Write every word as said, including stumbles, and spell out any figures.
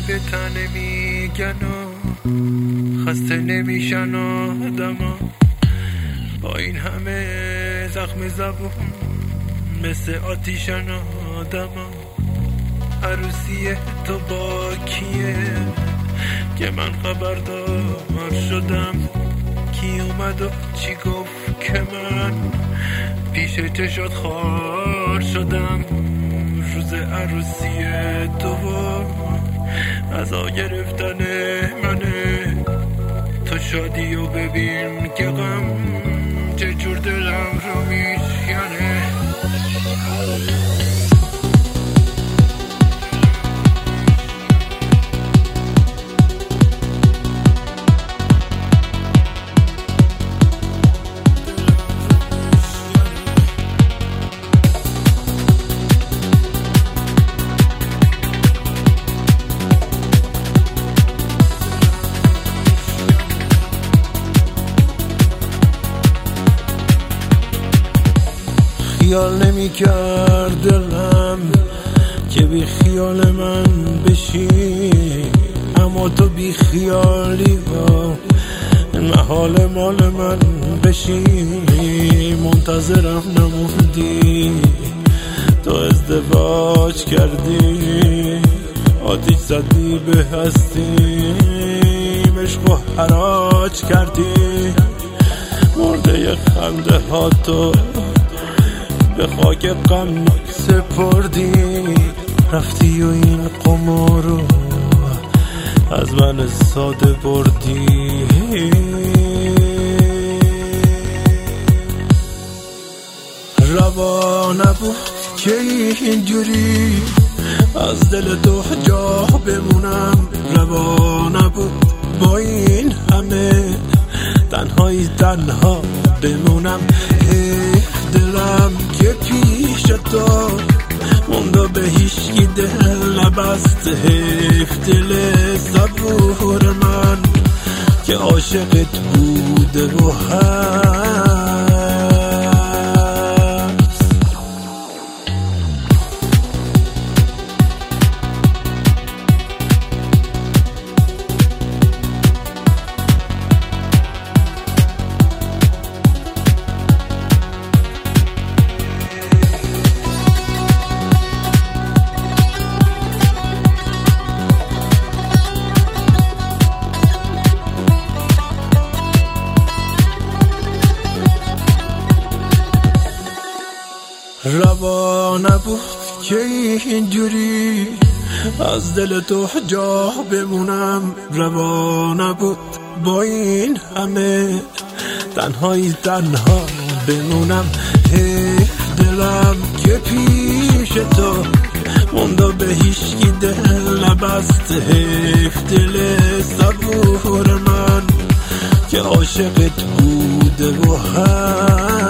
به تن میگن و خسته نمیشن آدما. با این همه زخم زبون مثل آتیشن آدما. عروسی تو با کیه که من خبردار شدم؟ کی اومد و چی گفت که من پیش چشات خوار شدم؟ روز عروسی تو عزا گرفتن منه. تو شادی و ببین که غم چجور دلم رو میشکنه. خیال نمی کرد دلم که بی خیال من بشی، اما تو بی خیالی با محال مال من بشی. منتظرم نموندی، تو ازدواج کردی، آتیش زدی به هستی، عشق و حراج کردی. مرده خنده ها تو به خاک غم سپردی، رفتی و این قمار رو از من ساده بردی. روا نبود که اینجوری از دل تو جا بمونم، روا نبود با این همه تنهایی تنها بمونم. دلم که پیش تو مونده به هیچکی دل نبست، حیف دل صبور من که عاشقت بوده و هست. روا نبود که اینجوری از دل تو جا بمونم، روا نبود با این همه تنهایی تنها بمونم. حیف دلم که پیش تو مونده به هیچکی دل نبست، حیف دل صبور من که عاشقت بوده و هست.